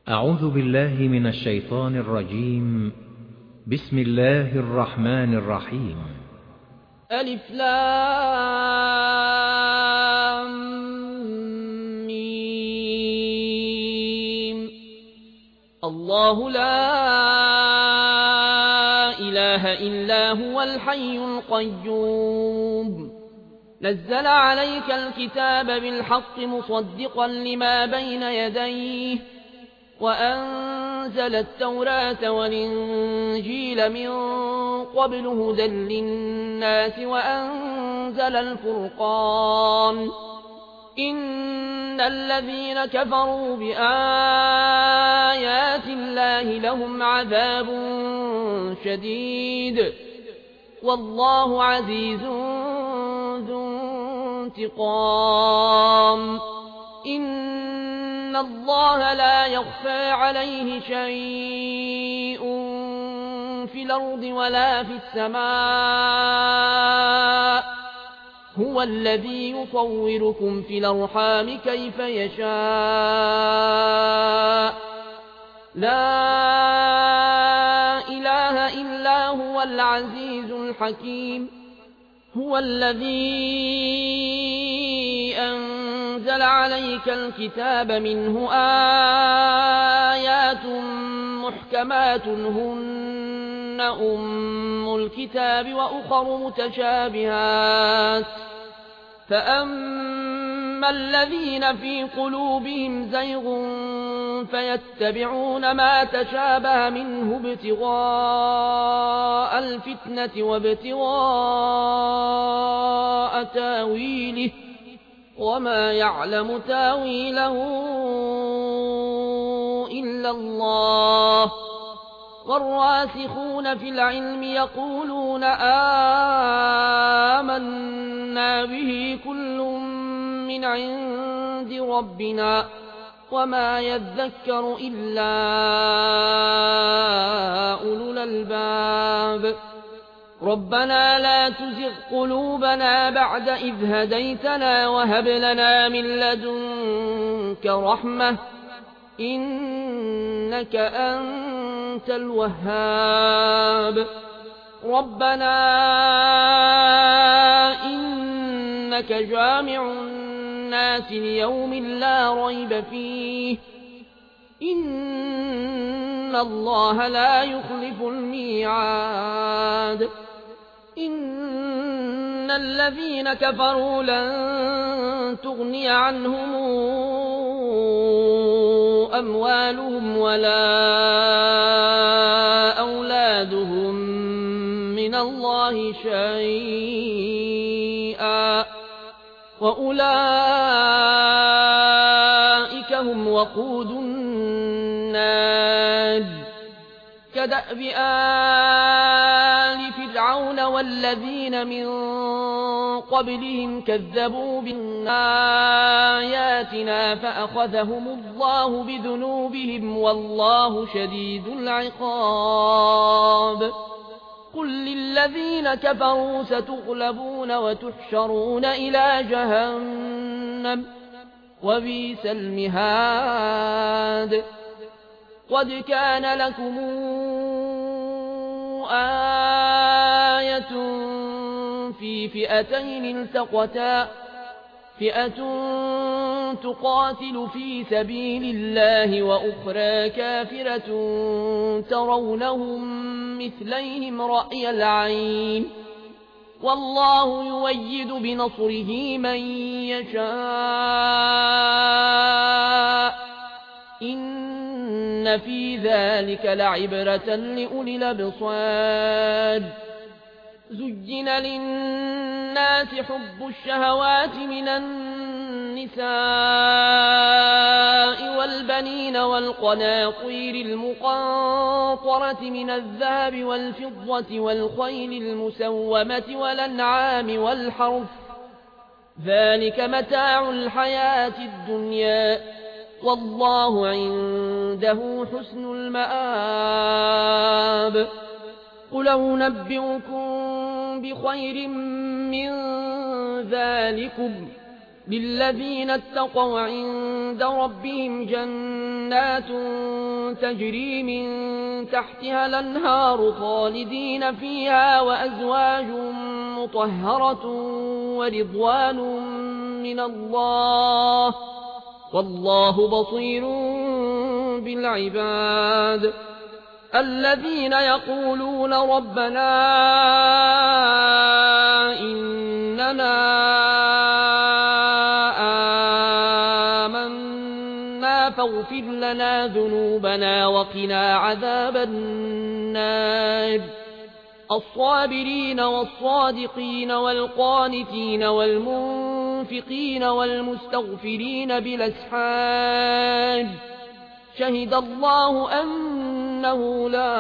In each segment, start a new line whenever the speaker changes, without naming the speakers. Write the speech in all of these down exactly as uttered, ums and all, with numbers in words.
أعوذ بالله من الشيطان الرجيم. بسم الله الرحمن الرحيم.
ألف لام ميم. الله لا إله إلا هو الحي القيوم، نزل عليك الكتاب بالحق مصدقا لما بين يديه، وأنزل التوراة والإنجيل من قبل هدى للناس، وأنزل الفرقان. إن الذين كفروا بآيات الله لهم عذاب شديد، والله عزيز ذو انتقام. إن الله لا يخفى عليه شيء في الأرض ولا في السماء، هو الذي يصوركم في الأرحام كيف يشاء. لا إله إلا هو العزيز الحكيم. هو الذي أنزل عليك الكتاب منه آيات محكمات هن أم الكتاب وأخر متشابهات، فأما الذين في قلوبهم زيغ فيتبعون ما تشابه منه ابتغاء الفتنة وابتغاء تاويله، وما يعلم تاويله إلا الله. والراسخون في العلم يقولون آمنا به كل من عند ربنا، وما يذكر إلا أولو الألباب. ربنا لا تزغ قلوبنا بعد إذ هديتنا وهب لنا من لدنك رحمة إنك أنت الوهاب. ربنا إنك جامع الناس ليوم لا ريب فيه، إن الله لا يخلف الميعاد. إن الذين كفروا لن تغني عنهم أموالهم ولا أولادهم من الله شيئا، وأولئك هم وقود النار. كدأب آل فرعون والذين من قبلهم كذبوا بآياتنا فأخذهم الله بذنوبهم، والله شديد العقاب. قل للذين كفروا ستغلبون وتحشرون إلى جهنم، وبئس المهاد. قد كان لكم آية في فئتين التقتا، فئة تقاتل في سبيل الله وأخرى كافرة ترونهم مثليهم رأي العين، والله يؤيد بنصره من يشاء. إن في ذلك لعبرة لأولي الأبصار. زين للناس حب الشهوات من النساء والبنين والقناطير المقنطرة من الذهب والفضة والخيل المسومة والأنعام والحرث، ذلك متاع الحياة الدنيا، والله عنده حسن المآب. قل أنبئكم بخير من ذلكم للذين اتقوا عند ربهم جنات تجري من تحتها الأنهار خالدين فيها وأزواج مطهرة ورضوان من الله والله بصير بالعباد الذين يقولون ربنا إننا آمنا فاغفر لنا ذنوبنا وقنا عذاب النار الصابرين والصادقين والقانتين والمنفقين والمستغفرين بالأسحار شهد الله أنه لا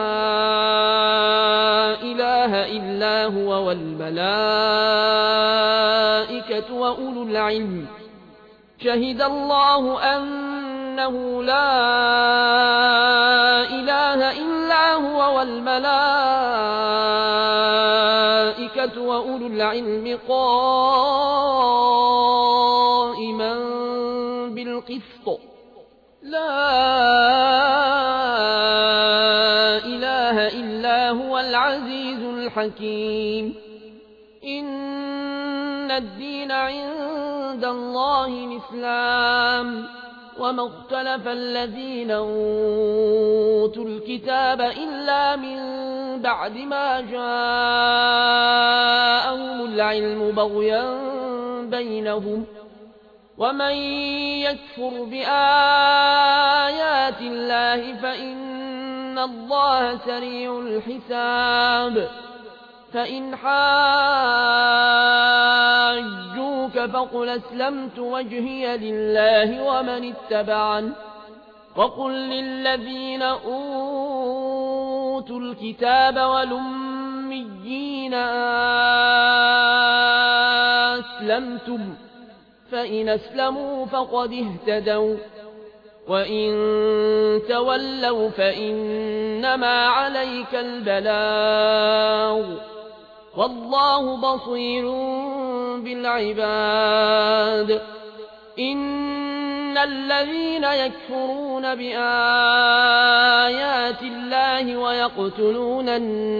إله إلا هو والملائكة وأولو العلم شهد الله أنه لا إله إلا هو والملائكة وأولو العلم قائما بالقسط لا إله إلا هو العزيز الحكيم إن الدين عند الله الإسلام وما اختلف الذين أوتوا الكتاب إلا من بعد ما جاءهم العلم بغيا بينهم ومن يكفر بآيات الله فإن الله سريع الحساب فإن حاجوك فقل أسلمت وجهي لله ومن اتبعن وقل للذين أوتوا الكتاب والأميين أسلمتم فإن أسلموا فقد اهتدوا وإن تولوا فإنما عليك البلاغ والله بصير بالعباد إن الذين يكفرون بآيات الله ويقتلون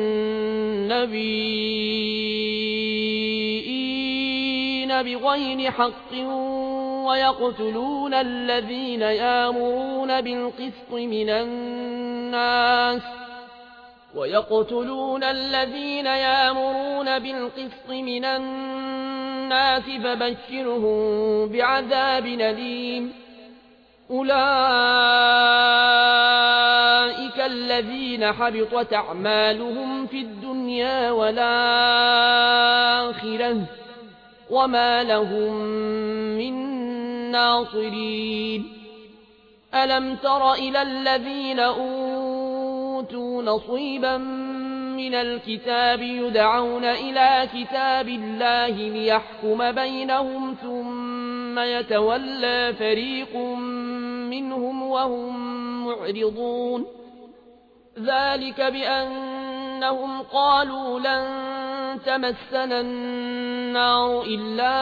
النبيين بغير حق ويقتلون الذين يأمرون بالقسط من الناس ويقتلون الذين يأمرون بالقسط من الناس فبشرهم بعذاب أليم أولئك الذين حبطت أعمالهم في الدنيا والآخرة وما لهم من ناصرين ألم تر إلى الذين أوتوا نصيبا من الكتاب يدعون إلى كتاب الله ليحكم بينهم ثم يتولى فريق منهم وهم معرضون ذلك بأنهم قالوا لن تمسنا النار إلا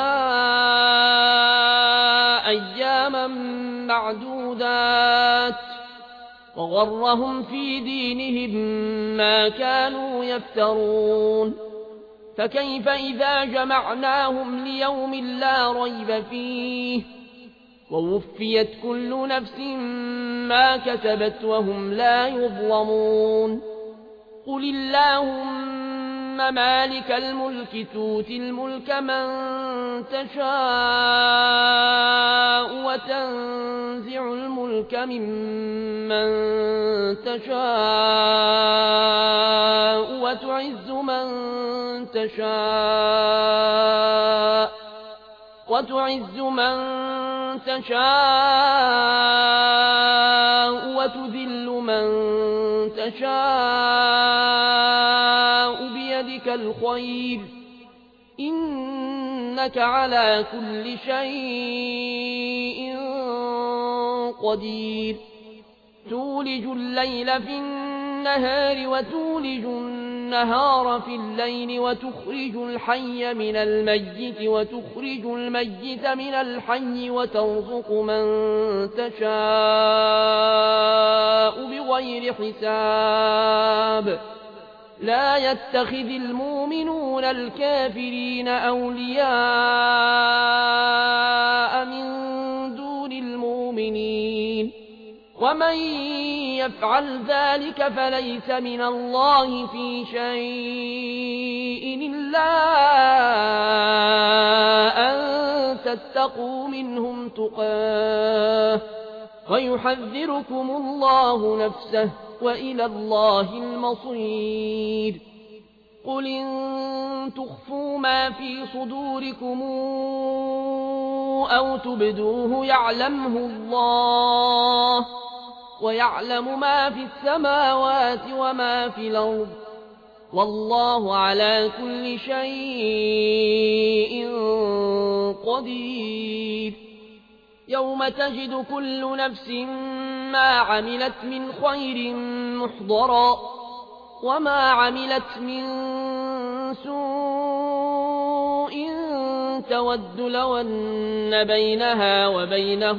أياما معدودات وغرهم في دينهم ما كانوا يفترون فكيف إذا جمعناهم ليوم لا ريب فيه ووفيت كل نفس ما كسبت وهم لا يظلمون قل اللهم مالك الملك تؤتي الملك من تشاء وتنزع الملك ممن تشاء وتعز من تشاء وتعز من تشاء وتذل من تشاء بيدك الخير إنك على كل شيء قدير تولج الليل في النهار وتولج النهار النهار في الليل وتخرج الحي من الميت وتخرج الميت من الحي وترزق من تشاء بغير حساب لا يتخذ المؤمنون الكافرين أولياء من دون المؤمنين ومن يفعل ذلك فليس من الله في شيء إلا أن تتقوا منهم تقاه ويحذركم الله نفسه وإلى الله المصير قل إن تخفوا ما في صدوركم أو تبدوه يعلمه الله ويعلم ما في السماوات وما في الأرض والله على كل شيء قدير يوم تجد كل نفس ما عملت من خير محضرا وما عملت من سوء تود لو أن بينها وبينه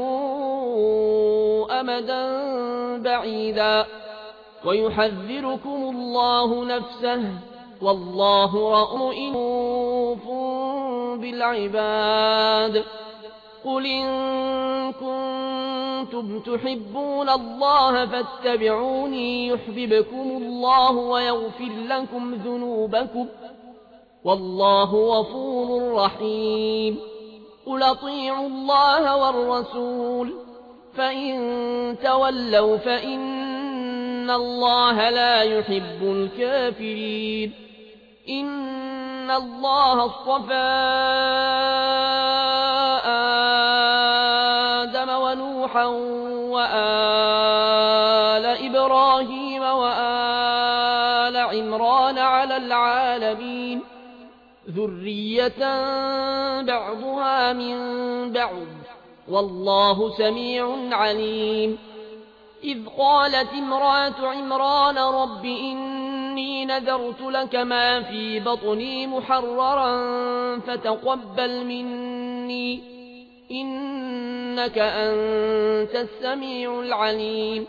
أمدا بعيدا ويحذركم الله نفسه والله رؤوف بالعباد قل إن كنتم تحبون الله فاتبعوني يحببكم الله ويغفر لكم ذنوبكم والله غفور رحيم قل اطيعوا الله والرسول فإن تولوا فإن الله لا يحب الكافرين إن الله اصطفى آدم ونوحا وآل إبراهيم وآل عمران على العالمين ذرية بعضها من بعض والله سميع عليم إذ قالت امرأة عمران رب إني نذرت لك ما في بطني محررا فتقبل مني إنك أنت السميع العليم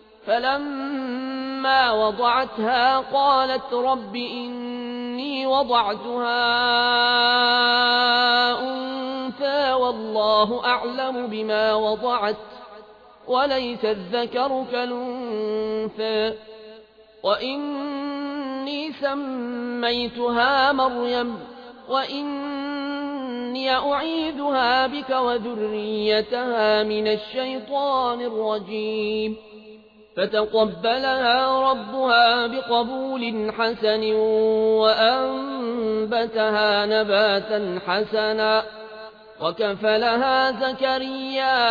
فلما وضعتها قالت رب إني وضعتها أنثى والله أعلم بما وضعت وليس الذكر كالأنثى وإني سميتها مريم وإني أعيذها بك وذريتها من الشيطان الرجيم فتقبلها ربها بقبول حسن وأنبتها نباتا حسنا وكفلها زكريا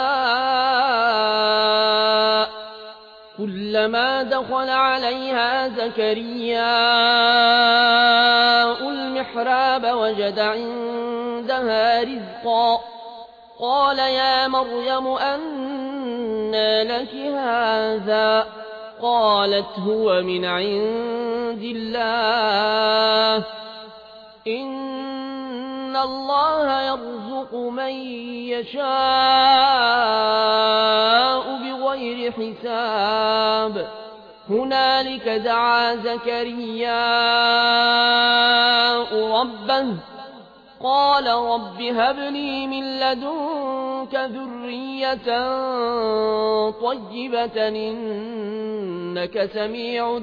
كلما دخل عليها زكريا المحراب وجد عندها رزقا قال يا مريم أنى لك هذا قالت هو من عند الله إن الله يرزق من يشاء بغير حساب هنالك دعا زكريا ربه قال رب هب لي من لدنك ذرية طيبة إنك سميع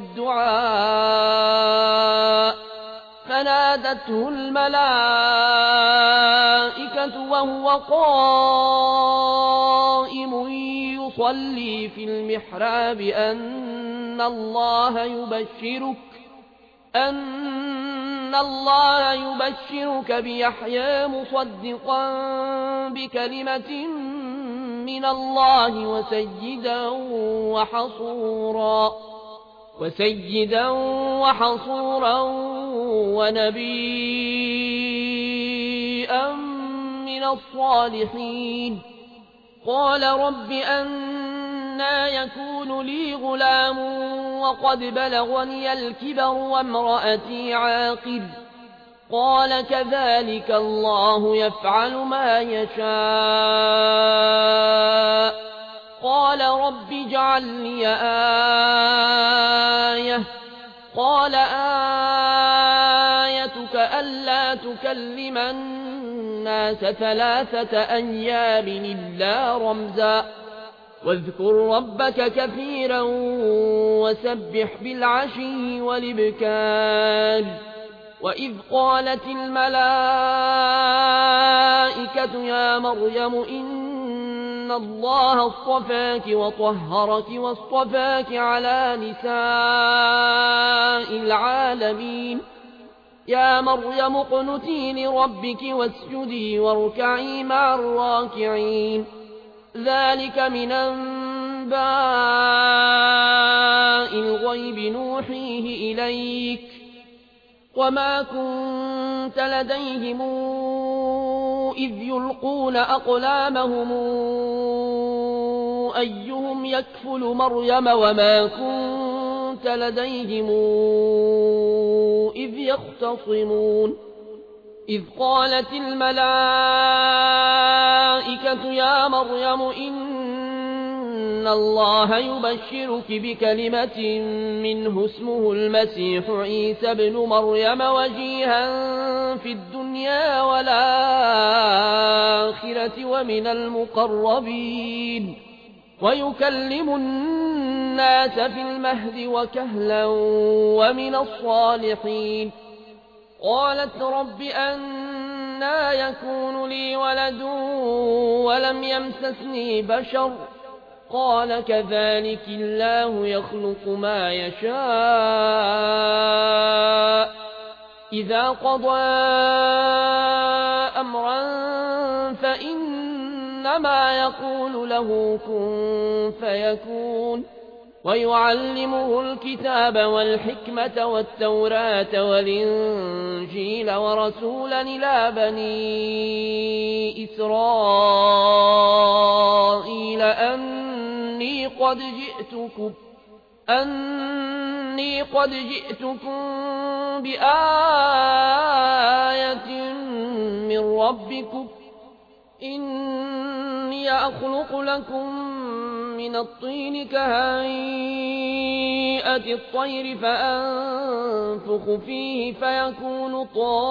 الدعاء فنادته الملائكة وهو قائم يصلي في المحراب أن الله يبشرك أن الله يبشرك بيحيى مصدقا بكلمة من الله وسيدا وحصورا وسيدا وحصورا ونبيا من الصالحين قال رب أن أنى يكون لي غلام وقد بلغني الكبر وامرأتي عاقر قال كذلك الله يفعل ما يشاء قال رب اجعل لي آية قال آيتك ألا تكلم الناس ثلاثة أيام إلا رمزا واذكر ربك كثيرا وسبح بالعشي والإبكار وإذ قالت الملائكة يا مريم إن الله اصطفاك وطهرك واصطفاك على نساء العالمين يا مريم اقنتي لربك واسجدي واركعي مع الراكعين ذلك من أنباء الغيب نوحيه إليك وما كنت لديهم إذ يلقون أقلامهم أيهم يكفل مريم وما كنت لديهم إذ يختصمون إذ قالت الملائكة يا مريم إن الله يبشرك بكلمة منه اسمه المسيح عيسى ابن مريم وجيها في الدنيا والآخرة ومن المقربين ويكلم الناس في المهد وكهلا ومن الصالحين قالت رب أنى يكون لي ولد ولم يمسسني بشر قال كذلك الله يخلق ما يشاء إذا قضى أمرا فإنما يقول له كن فيكون ويعلمه الكتاب والحكمة والتوراة والإنجيل ورسولا إلى بني إسرائيل أني قد جئتكم أني قد جئتكم بآية من ربكم إني أخلق لكم من الطين كهيئة الطير فأنفخ فيه فيكون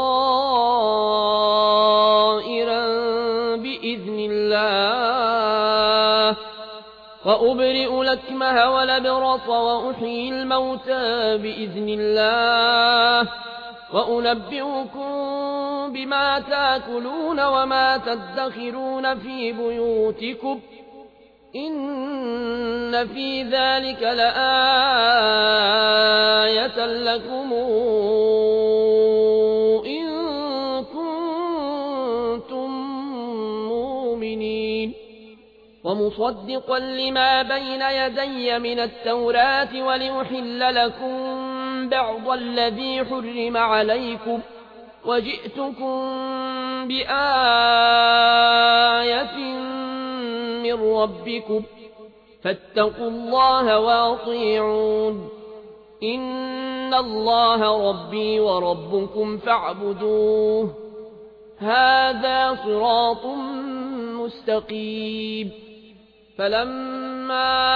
طائرا بإذن الله وأبرئ الأكمه والأبرص وأحيي الموتى بإذن الله وأنبئكم بما تأكلون وما تدخرون في بيوتكم إن في ذلك لآية لكم إن كنتم مؤمنين ومصدقا لما بين يدي من التوراة ولأحل لكم بعض الذي حرم عليكم وجئتكم بآية من ربكم فاتقوا الله واطيعون إن الله ربي وربكم فاعبدوه هذا صراط مستقيم فلما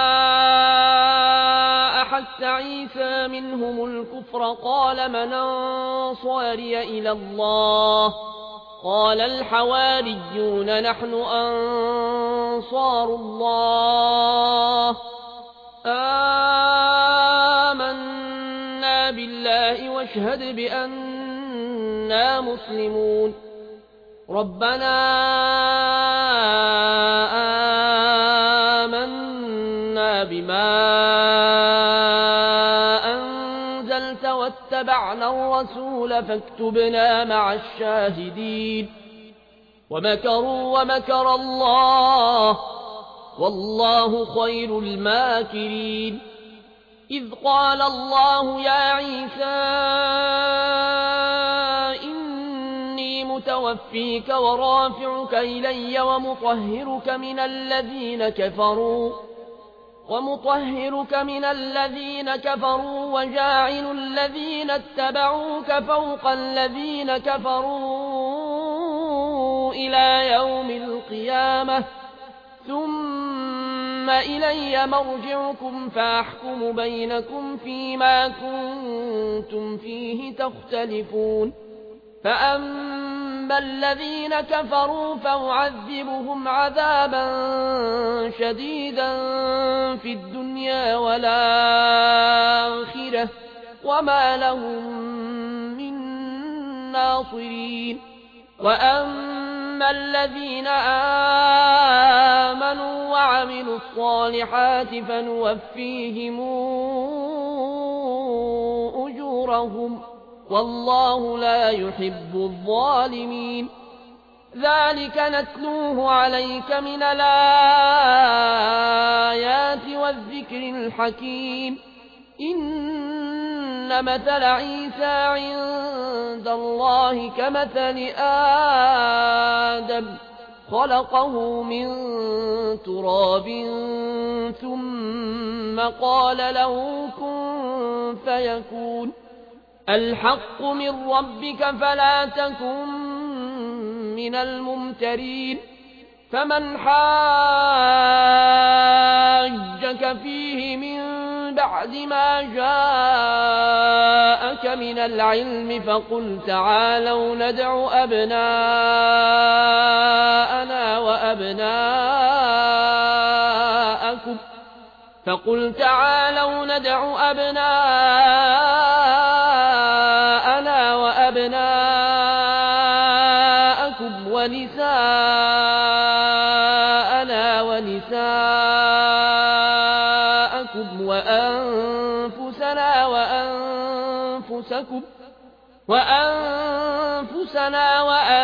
أحس عيسى منهم الكفر قال من أنصاري إلى الله قال الحواريون نحن أنصار الله آمنا بالله واشهد بأننا مسلمون ربنا آمنا بما أنزلت واتبعنا الرسول فاكتبنا مع الشاهدين ومكروا ومكر الله والله خير الماكرين إذ قال الله يا عيسى إني متوفيك ورافعك إلي ومطهرك من الذين كفروا ومطهرك من الذين كفروا وجاعل الذين اتبعوك فوق الذين كفروا إلى يوم القيامة ثم إلي مرجعكم فأحكم بينكم فيما كنتم فيه تختلفون فأما الذين كفروا فأعذبهم عذابا شديدا في الدنيا والآخرة وما لهم من ناصرين وأما الذين آمنوا وعملوا الصالحات فنوفيهم أجورهم والله لا يحب الظالمين ذلك نتلوه عليك من الآيات والذكر الحكيم إن مثل عيسى عند الله كمثل آدم خلقه من تراب ثم قال له كن فيكون الحق من ربك فلا تكن من الممترين فمن حاجك فيه من بعد ما جاءك من العلم فقل تعالوا ندع أبناءنا وأبناءكم فقل تعالوا ندع أبناءنا وأبناءكم ونساءنا ونساءكم وأنفسنا وأنفسكم وأنفسنا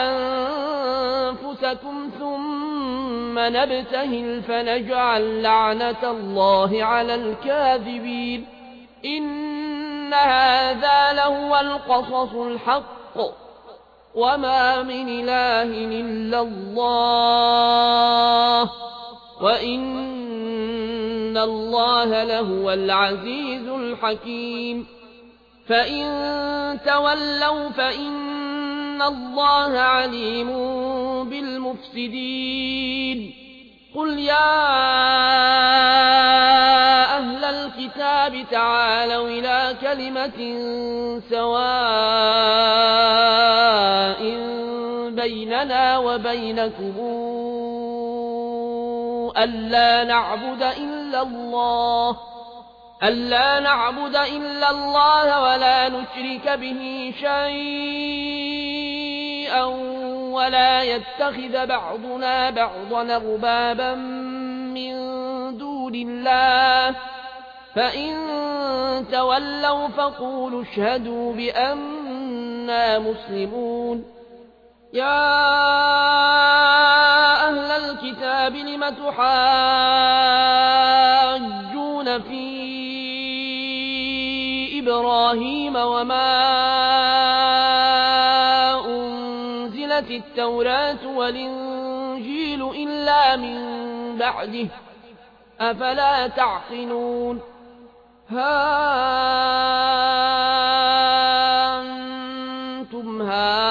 وأنفسكم ثم نبتهل فنجعل لعنة الله على الكاذبين إن هذا لهو القصص الحق وما من إله إلا الله وإن الله لهو العزيز الحكيم فإن تولوا فإن الله عليم بالمفسدين قل يا أهل الكتاب تعالوا إلى كلمة سواء بيننا وبينكم ألا نعبد إلا الله ألا نعبد إلا الله ولا نشرك به شيئا ولا يتخذ بعضنا بعضا أربابا من دون الله فإن تولوا فقولوا اشهدوا بأننا مسلمون يا أهل الكتاب لم تحاجون في إبراهيم وما أنزلت التوراة والإنجيل إلا من بعده أفلا تعقلون ها أنتم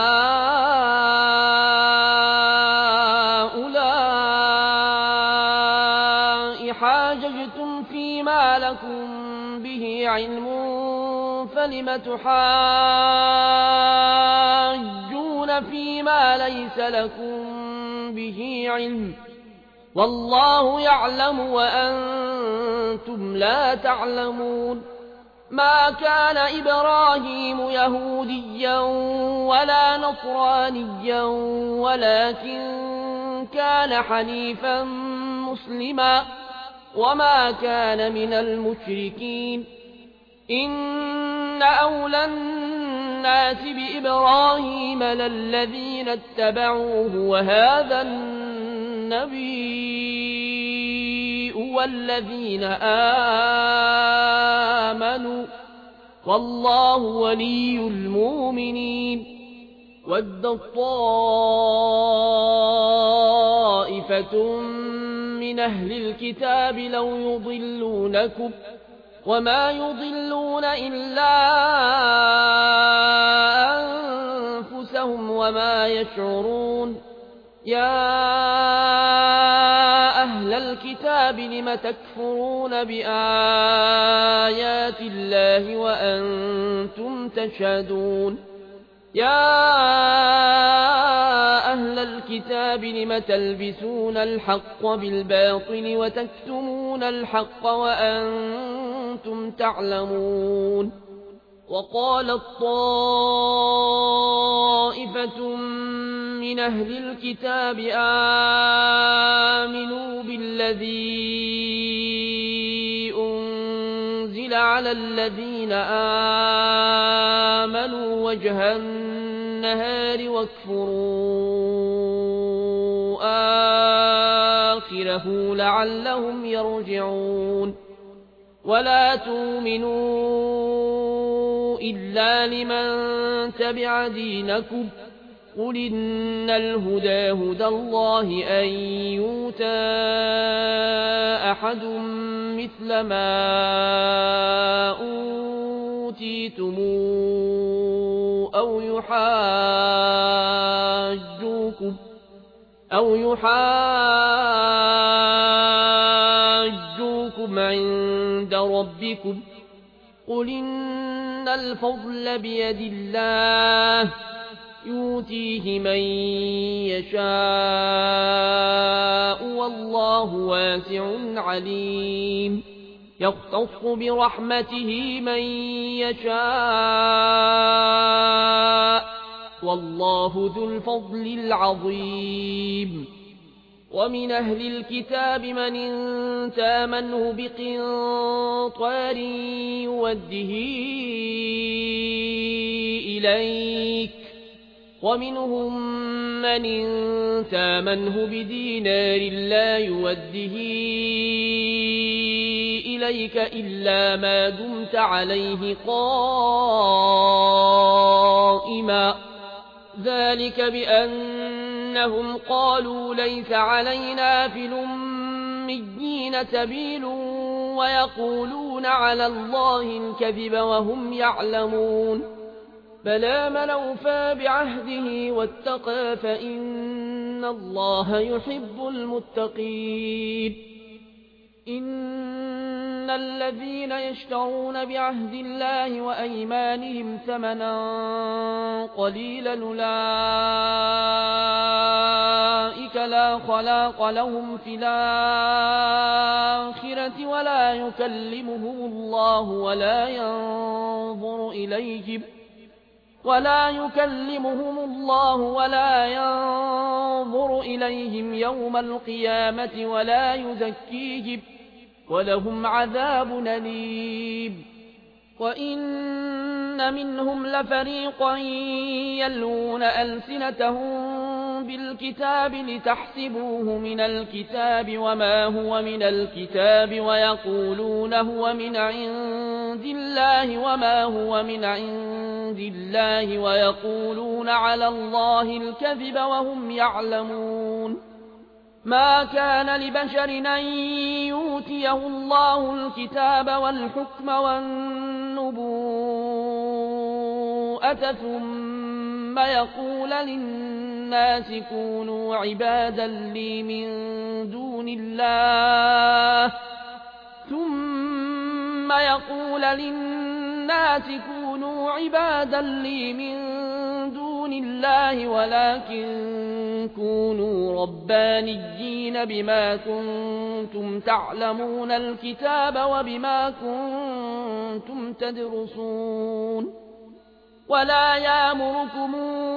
هؤلاء حاججتم فيما لكم به علم فلم تحاجون فيما ليس لكم به علم والله يعلم وأنتم لا تعلمون ما كان إبراهيم يهوديا ولا نصرانيا ولكن كان حنيفا مسلما وما كان من المشركين إن أولى الناس بإبراهيم للذين اتبعوه وهذا النبي والذين آمنوا والله ولي المؤمنين ود طائفة من أهل الكتاب لو يضلونكم وما يضلون إلا أنفسهم وما يشعرون يا أهل الكتاب لم تكفرون بآيات الله وأنتم تشهدون يا أهل الكتاب لم تلبسون الحق بالباطل وتكتمون الحق وأنتم تعلمون وقالت طائفة من أهل الكتاب آمنوا بالذي أنزل على الذين آمنوا وجه النهار واكفروا آخره لعلهم يرجعون ولا تؤمنوا إلا لمن تبع دينكم قل إن الهدى هدى الله أن يؤتى أحد مثل ما أوتيتم أو يحاجوكم أو يحاجوكم عند ربكم قل إن الفضل بيد الله يؤتيه من يشاء والله واسع عليم يختص برحمته من يشاء والله ذو الفضل العظيم ومن أهل الكتاب من إن تامنه بقنطار يوده إليك ومنهم من إن تامنه بدينار لا يوده إليك إلا ما دمت عليه قائما ذلك بأنهم قالوا ليس علينا في الأميين سبيل ويقولون على الله الكذب وهم يعلمون بلى من أوفى بعهده واتقى فإن الله يحب المتقين إن الذين يشترون بعهد الله وأيمانهم ثمنا قليلا أولئك لا خلاق لهم في الآخرة ولا يكلمهم الله ولا ينظر إليهم ولا يكلمهم الله ولا ينظر إليهم يوم القيامة ولا يزكيهم ولهم عذاب أليم وإن منهم لفريقا يلون ألسنتهم بالكتاب لتحسبوه من الكتاب وما هو من الكتاب ويقولون هو من عند الله وما هو من عند الله ويقولون على الله الكذب وهم يعلمون ما كان لبشر أن يؤتيه الله الكتاب والحكم والنبوءة ثم يقول للناس كونوا عبادا لي من دون الله ثم يقول للناس كونوا عبادا لي من دون الله ولكن كونوا ربانيين بما كنتم تعلمون الكتاب وبما كنتم تدرسون ولا يأمركم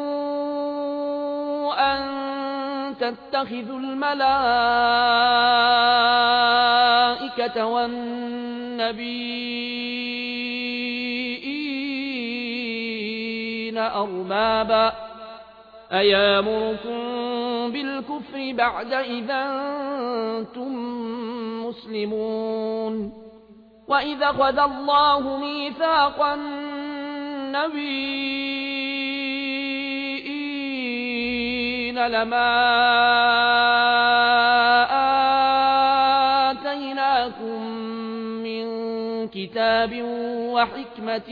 أن تتخذوا الملائكة والنبيين أربابا أيامركم بالكفر بعد إذا أنتم مسلمون وإذا أخذ الله ميثاق النبيين لما كتاب وحكمة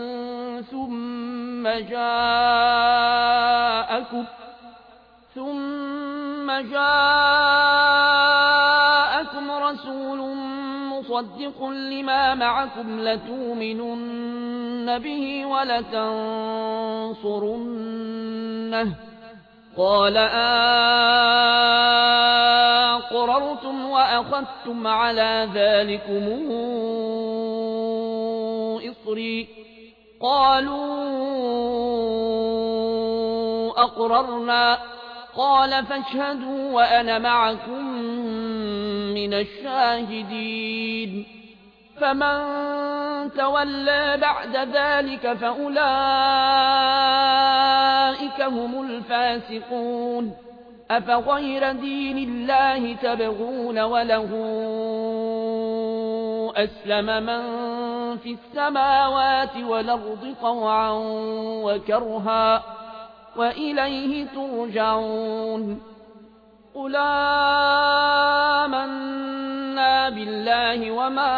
ثم جاءكم ثم جاءكم رسول مصدق لما معكم لتؤمنن به ولتنصرنه قال أقررتم وأخذتم على ذلكم إصري قالوا أقررنا قال فاشهدوا وأنا معكم من الشاهدين فمن تولى بعد ذلك فأولئك هم الفاسقون أفغير دين الله تبغون وله أسلم من في السماوات والأرض طوعا وكرها وإليه ترجعون قل آمنا بالله وما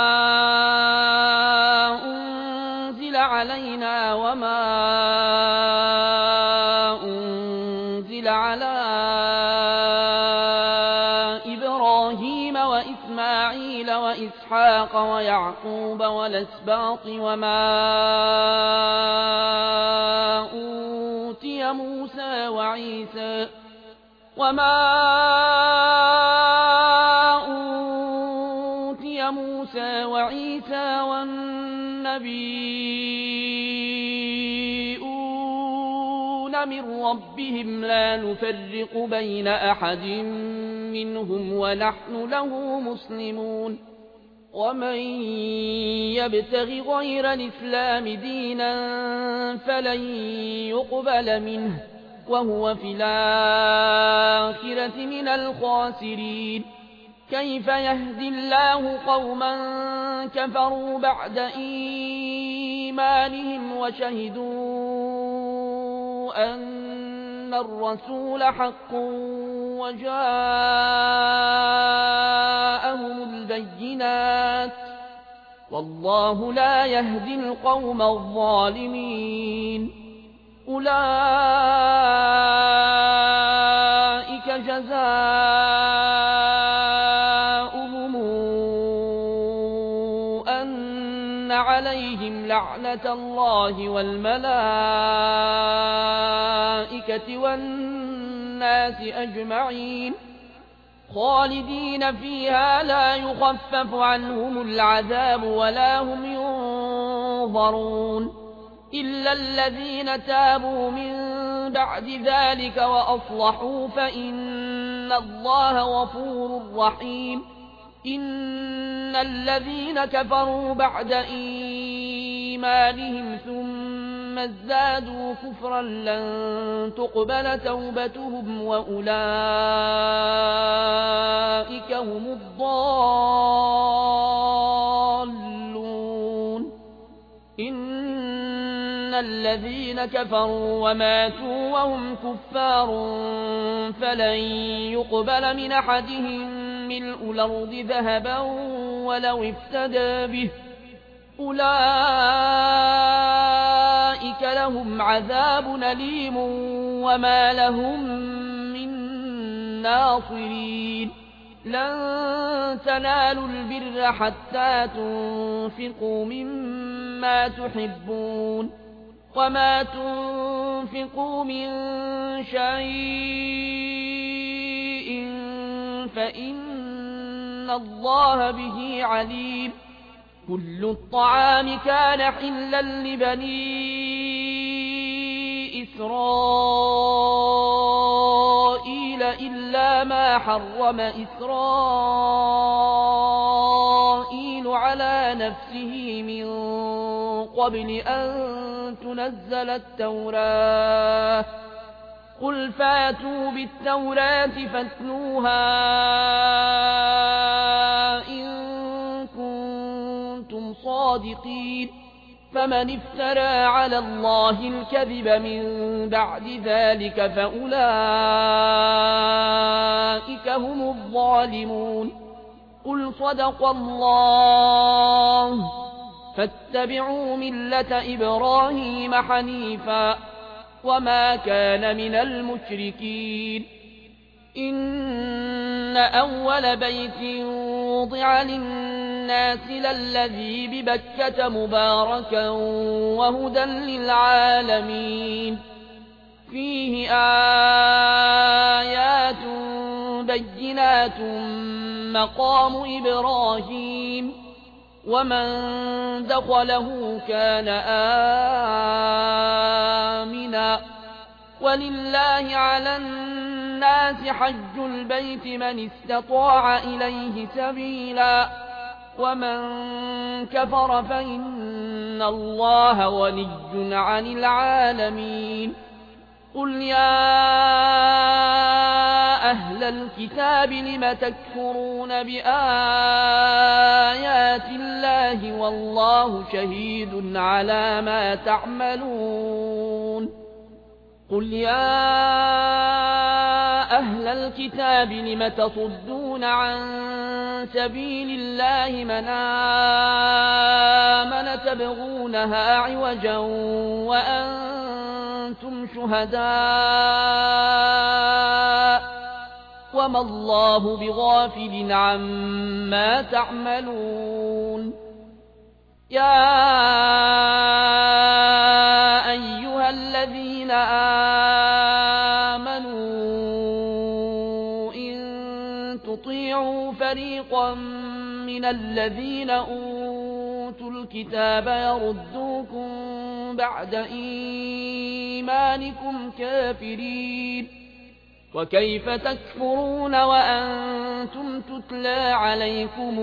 أنزل علينا وما أنزل على إبراهيم وإسماعيل وإسحاق ويعقوب والأسباط وما أوتي موسى وعيسى وما أوتي موسى وعيسى والنبيون من ربهم لا نفرق بين أحد منهم ونحن له مسلمون ومن يبتغ غير الإسلام دينا فلن يقبل منه وهو في الآخرة من الخاسرين كيف يهدي الله قوما كفروا بعد إيمانهم وشهدوا أن الرسول حق وجاءهم البينات والله لا يهدي القوم الظالمين أولئك جزاؤهم أن عليهم لعنة الله والملائكة والناس أجمعين خالدين فيها لا يخفف عنهم العذاب ولا هم ينظرون إلا الذين تابوا من بعد ذلك وأصلحوا فإن الله غفور رحيم إن الذين كفروا بعد إيمانهم ثم ازدادوا كفرا لن تقبل توبتهم وأولئك هم الضالون إن الذين كفروا وماتوا وهم كفار فلن يقبل من أحدهم ملء الأرض ذهبا ولو افتدى به أولئك لهم عذاب أليم وما لهم من ناصرين لن تنالوا البر حتى تنفقوا مما تحبون وما تنفقوا من شيء فإن الله به عليم كل الطعام كان حلا لبني إسرائيل إلا ما حرم إسرائيل على نفسه من قبل أن تنزل التوراة قل فاتوا بالتوراة فاتلوها إن كنتم صادقين فمن افترى على الله الكذب من بعد ذلك فأولئك هم الظالمون قل صدق الله فاتبعوا ملة إبراهيم حنيفا وما كان من المشركين إن أول بيت وضع للناس للذي ببكة مباركا وهدى للعالمين فيه آيات بينات مقام إبراهيم ومن دخله كان آمنا ولله على الناس حج البيت من استطاع إليه سبيلا ومن كفر فإن الله غني عن العالمين قل يا أهل الكتاب لم تكفرون بآيات الله والله شهيد على ما تعملون قل يا أهل الكتاب لم تصدون عن سبيل الله من آمن تبغونها عوجا وأنتم شهداء وما الله بغافل عما تعملون يا أيها الذين آمنوا إن تطيعوا فريقا من الذين أوتوا الكتاب يردوكم بعد إيمانكم كافرين وكيف تكفرون وأنتم تتلى عليكم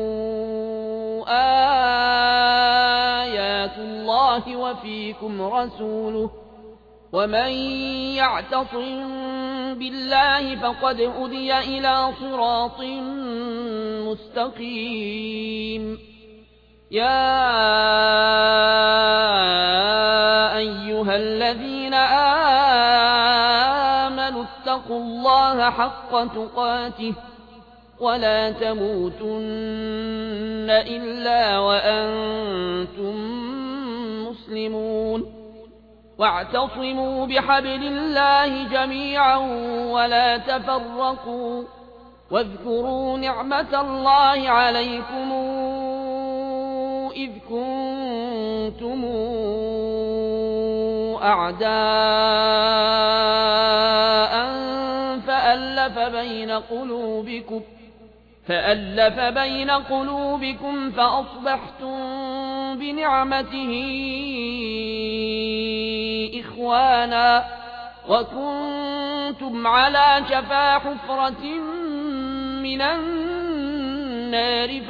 آيات الله وفيكم رسوله ومن يعتصم بالله فقد هدي إلى صراط مستقيم يا أيها الذين آمنوا اتقوا الله حق تقاته ولا تموتن إلا وأنتم مسلمون واعتصموا بحبل الله جميعا ولا تفرقوا واذكروا نعمة الله عليكم إذ كنتم أعداء فألف بين قلوبكم فألف بين قلوبكم فأصبحتم بنعمته إخوانا وكنتم على شفا حفرة من النار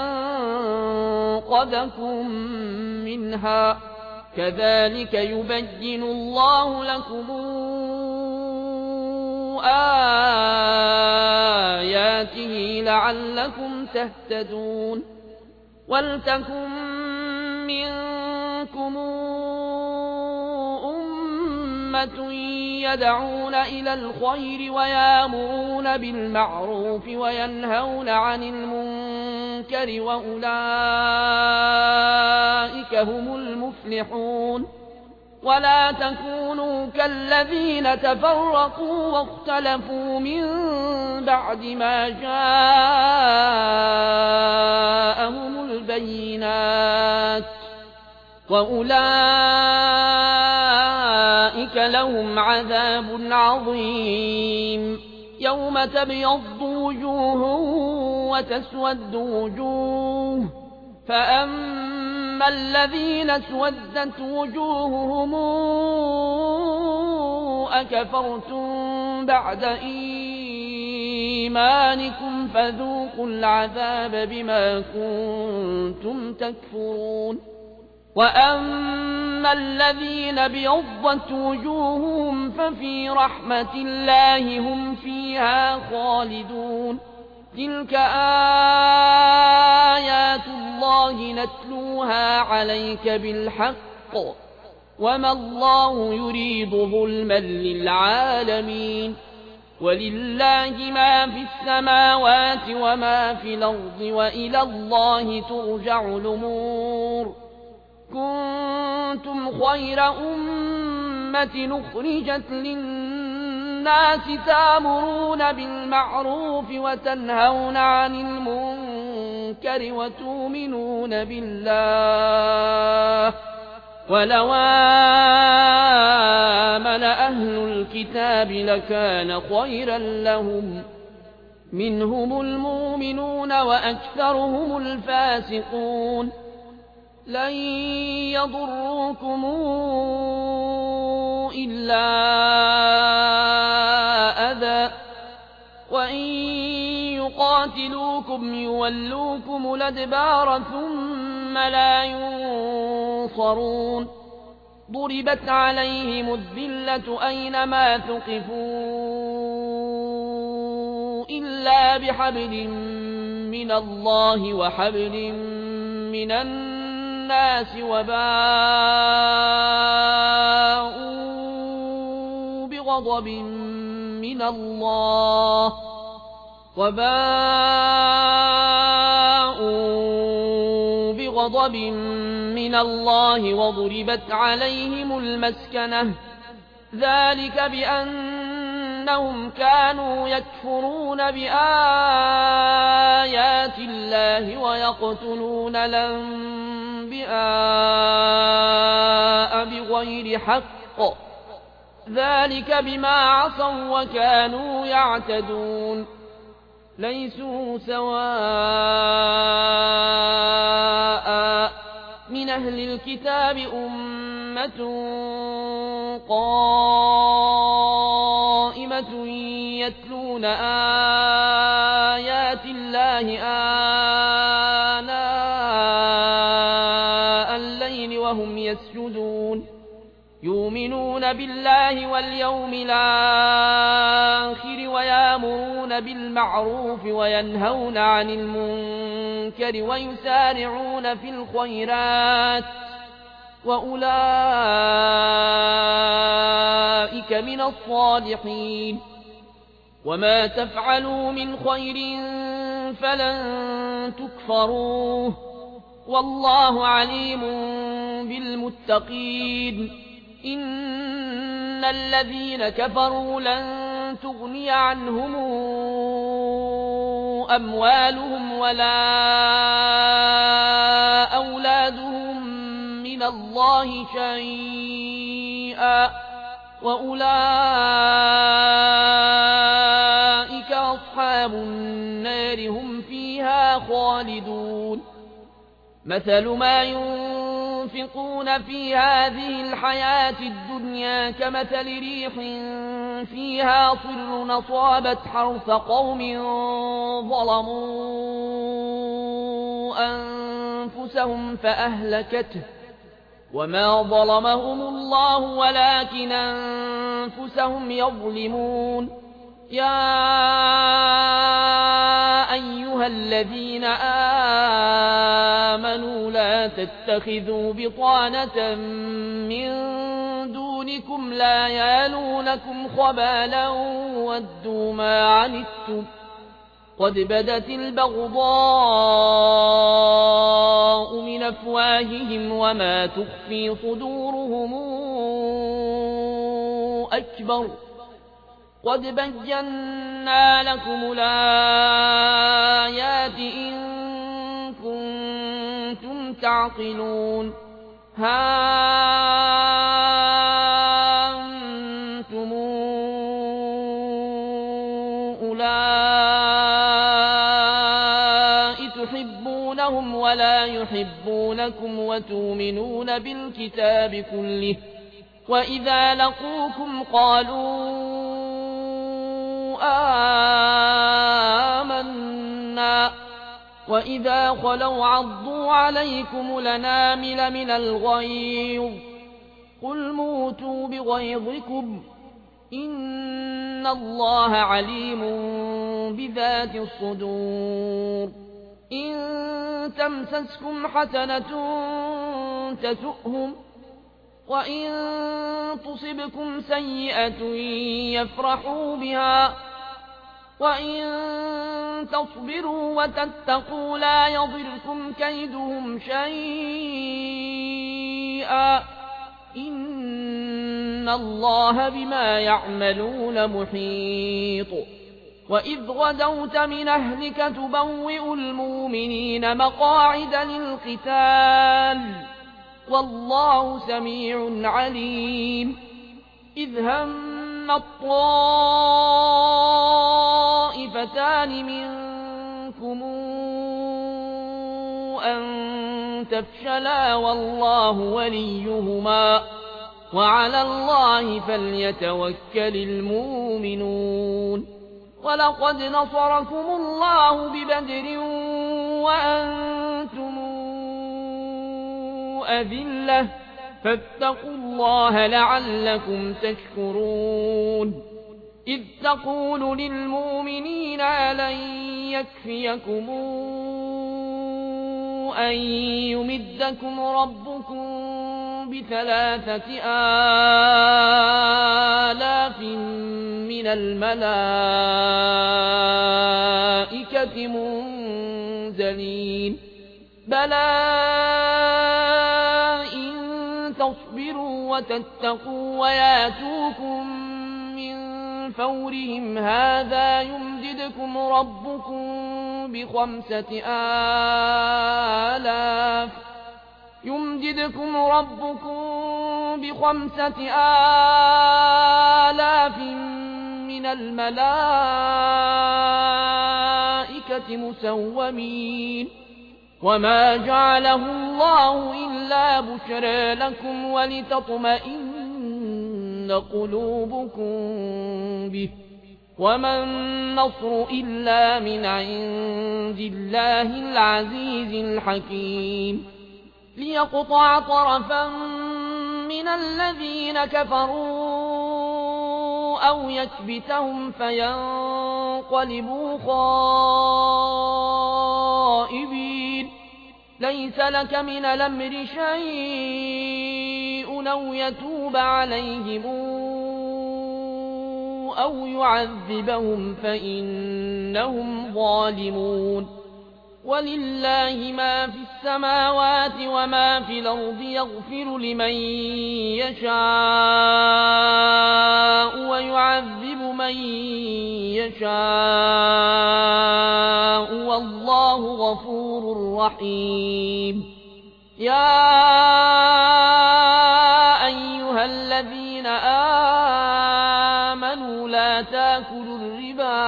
فأنقذكم منها كذلك يبين الله لكم آياته لعلكم تهتدون ولتكن منكم أمة يدعون إلى الخير ويامرون بالمعروف وينهون عن المنكر وأولئك هم المفلحون ولا تكونوا كالذين تفرقوا واختلفوا من بعد ما جاءهم البينات وأولئك لهم عذاب عظيم يوم تبيض وجوه وتسود وجوه فأما الذين اسودت وجوههم أكفرتم بعد إيمانكم فذوقوا العذاب بما كنتم تكفرون وأما الذين بيضت وجوههم ففي رحمة الله هم فيها خالدون تلك آيات الله نتلوها عليك بالحق وما الله يريد ظلما للعالمين ولله ما في السماوات وما في الأرض وإلى الله ترجع الأمور كنتم خير أمة أخرجت للناس تأمرون بالمعروف وتنهون عن المنكر وتؤمنون بالله ولو آمن أهل الكتاب لكان خيرا لهم منهم المؤمنون وأكثرهم الفاسقون لن يضروكم إلا أذى وإن يقاتلوكم يولوكم الأدبار ثم لا ينصرون ضربت عليهم الذلة أينما ثقفوا إلا بحبل من الله وحبل من الناس وباءوا بغضب من الله وباءوا بغضب من الله وضربت عليهم المسكنة ذلك بأنهم كانوا يكفرون بآيات الله ويقتلون الأنبياء بغير حق ذلك بما عصوا وكانوا يعتدون ليسوا سواء من أهل الكتاب أمة قائمة يتلون آيات الله آناء الليل وهم يسجدون يؤمنون بالله واليوم الآخر ويأمرون بالمعروف وينهون عن المنكر ويسارعون في الخيرات وأولئك من الصالحين وما تفعلوا من خير فلن تكفروه والله عليم بالمتقين إن الذين كفروا لن تغني عنهم أموالهم ولا أولادهم من الله شيئا وأولئك أصحاب النار هم فيها خالدون مثل ما ينفقون في هذه الحياة الدنيا كمثل ريح فيها صر أصابت حرث قوم ظلموا أنفسهم فأهلكته وما ظلمهم الله ولكن أنفسهم يظلمون يا أيها الذين آمنوا لا تتخذوا بطانة من دونكم لا يالونكم خبالا ودوا ما عنتم قد بدت البغضاء من أفواههم وما تخفي صدورهم أكبر قد بينا لكم الآيات إن كنتم تعقلون ها أنتم أولئك تحبونهم ولا يحبونكم وتؤمنون بالكتاب كله وإذا لقوكم قالوا آمنا وإذا خلوا عضوا عليكم الأنامل من الغيظ قل موتوا بغيظكم إن الله عليم بذات الصدور إن تمسسكم حسنة تسؤهم وإن تصبكم سيئة يفرحوا بها وإن تصبروا وتتقوا لا يضركم كيدهم شيئا إن الله بما يعملون محيط وإذ غدوت من أهلك تبوئ المؤمنين مقاعد للقتال والله سميع عليم إذ هم الطائفتان منكم أن تفشلا والله وليهما وعلى الله فليتوكل المؤمنون ولقد نصركم الله ببدر وأنتم أذلة فاتقوا الله لعلكم تشكرون إذ تقول للمؤمنين ألن يكفيكم أن يمدكم ربكم بثلاثة آلاف من الملائكة منزلين بلى إن تصبروا وتتقوا وياتوكم من فورهم هذا يمددكم ربكم بخمسة آلاف يمددكم ربكم بخمسة آلاف من الملائكة مسومين وما جعله الله إلا بشرى لكم ولتطمئن قلوبكم به وما النصر إلا من عند الله العزيز الحكيم ليقطع طرفا من الذين كفروا أو يكبتهم فينقلبوا خائبين ليس لك من الأمر شيء أو يتوب عليهم أو يعذبهم فإنهم ظالمون ولله ما في السماوات وما في الأرض يغفر لمن يشاء ويعذب من يشاء والله غفور رحيم يا أيها الذين آمنوا لا تاكلوا الربا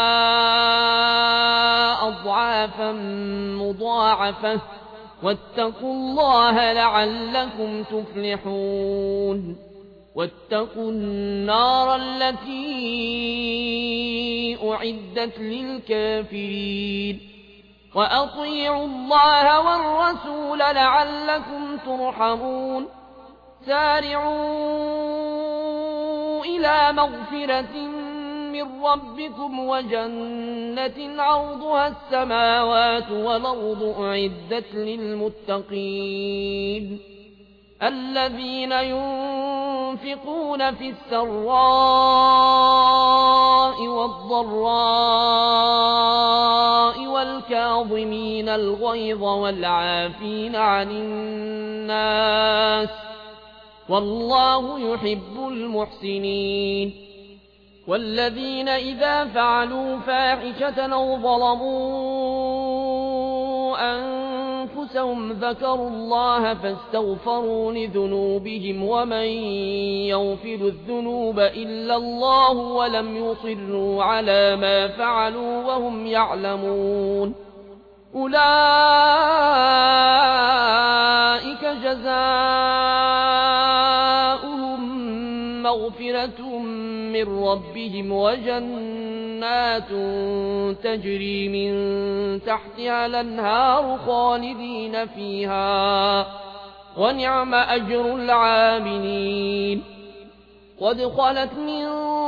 أضعافا مضاعفة واتقوا الله لعلكم تفلحون واتقوا النار التي أعدت للكافرين وأطيعوا الله والرسول لعلكم ترحمون سارعوا إلى مغفرة من ربكم وجنة عرضها السماوات والأرض أعدت للمتقين الذين ينفقون في السراء والضراء والكاظمين الغيظ والعافين عن الناس والله يحب المحسنين والذين إذا فعلوا فاحشة أو ظلموا أنفسهم ذكروا الله فاستغفروا لذنوبهم ومن يغفر الذنوب إلا الله ولم يصروا على ما فعلوا وهم يعلمون أولئك جزاؤهم مغفرة من ربهم وجنات تجري من تحتها الأنهار خالدين فيها ونعم أجر العاملين قد خلت من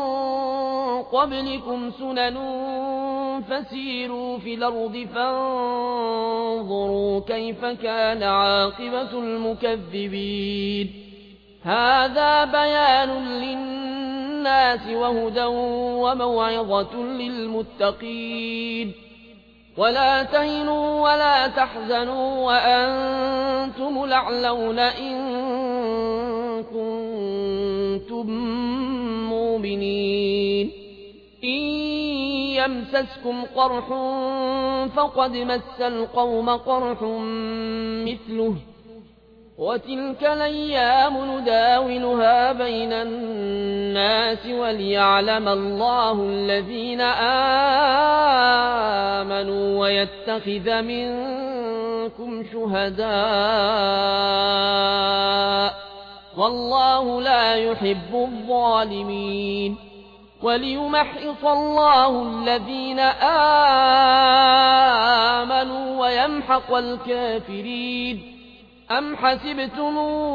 قبلكم سنن فسيروا في الأرض فانظروا كيف كان عاقبة المكذبين هذا بيان للناس للناس وهدى وموعظة للمتقين ولا تهنوا ولا تحزنوا وأنتم الأعلون إن كنتم مؤمنين إن يمسسكم قرح فقد مس القوم قرح مثله وتلك الأيام نداولها بين الناس وليعلم الله الذين آمنوا ويتخذ منكم شهداء والله لا يحب الظالمين وليمحص الله الذين آمنوا ويمحق الكافرين أم حسبتم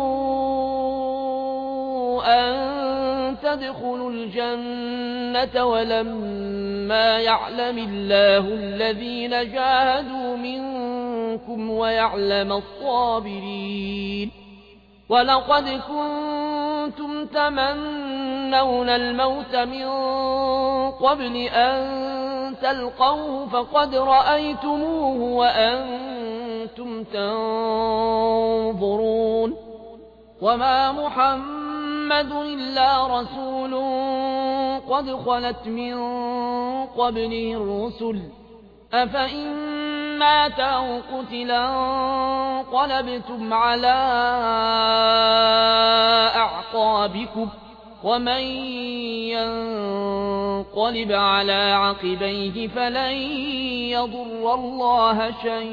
أن تدخلوا الجنة ولما يعلم الله الذين جاهدوا منكم ويعلم الصابرين ولقد كنتم تمنون الموت من قبل أن تلقوه فقد رأيتموه وأنتم تنظرون وما محمد إلا رسول قد خلت من قبله الرسل أفإن مات أو قتلا انقلبتم على أعقابكم ومن ينقلب على عقبيه فلن يضر الله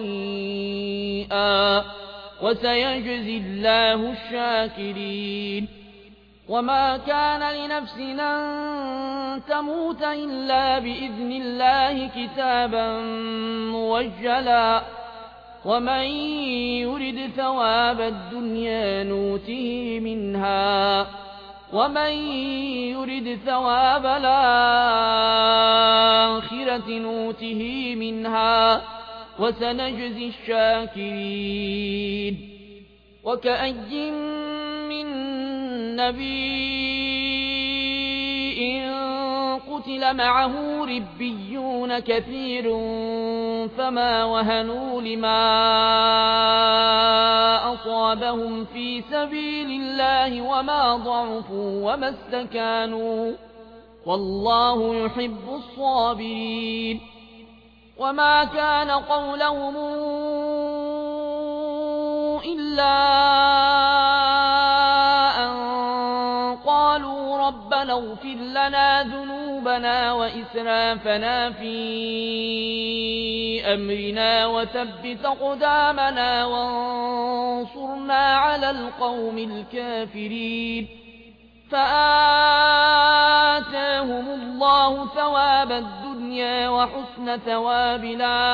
شيئا وسيجزي الله الشاكرين وما كان لنفس أن تموت إلا بإذن الله كتابا موجلا ومن يرد ثواب الدنيا نوته منها ومن يرد ثواب الآخرة نوته منها وسنجزي الشاكرين وكأي من نبي قتل معه ربيون كثير فما وهنوا لما أصابهم في سبيل الله وما ضعفوا وما استكانوا والله يحب الصابرين وما كان قولهم إلا أن قالوا ربنا اغفر لنا ذنوبنا وإسرافنا في أمرنا وثبت أقدامنا وانصرنا على القوم الكافرين فآتاهم الله ثواب الدنيا وحسن ثواب